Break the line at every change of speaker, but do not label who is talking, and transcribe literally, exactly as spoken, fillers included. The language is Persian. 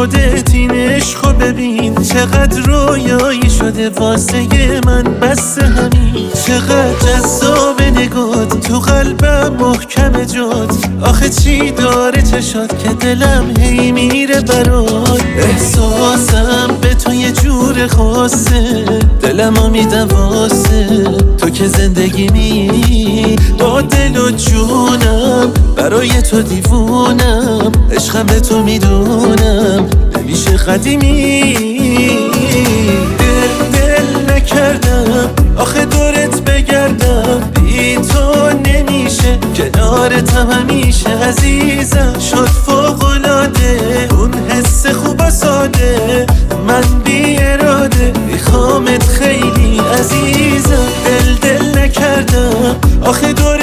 خودت این عشقو ببین، چقدر رویایی شده واسه من بس همین. چقدر جذاب نگات، تو قلبم محکم جات. آخه چی داره چشات که دلم هی میره برات. احساسم به تو یه جور خاصه، دلمو میدم واسه تو که زندگی می. با دل و جونم برای تو دیوونم، عشقم به تو میدونم نمیشه قدیمی. دل دل نکردم آخه دورت بگردم، بی تو نمیشه کنارتم همیشه. عزیزم شد فوق‌العاده اون حس خوب و ساده، من بی اراده میخوامت خیلی عزیزم. دل دل نکردم آخه دور